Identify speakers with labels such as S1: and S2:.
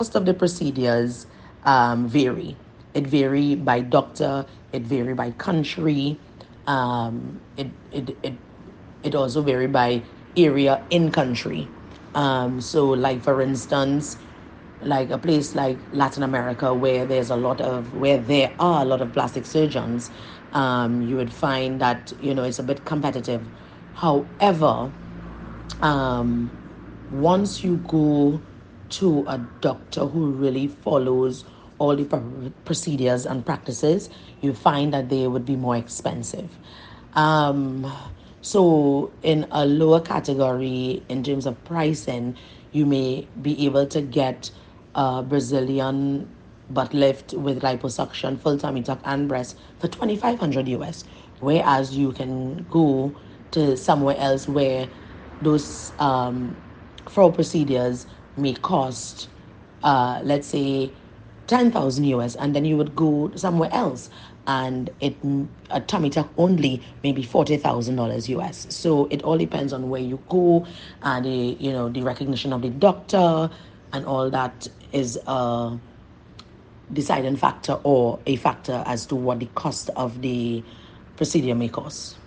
S1: cost of the procedures vary. It vary by doctor. It vary by country. It also vary by area in country. So, like for instance, like a place like Latin America where there are a lot of plastic surgeons, you would find that it's a bit competitive. However, um, once you go to a doctor who really follows all the procedures and practices, you find that they would be more expensive. Um, so, in a lower category, in terms of pricing, you may be able to get a Brazilian butt lift with liposuction, full tummy tuck, and breast for 2,500 US, whereas you can go to somewhere else where those fraud procedures may cost, let's say, 10,000 US, and then you would go somewhere else, and a tummy tuck only maybe $40,000 US. So it all depends on where you go, and the recognition of the doctor, and all that is a deciding factor or a factor as to what the cost of the procedure may cost.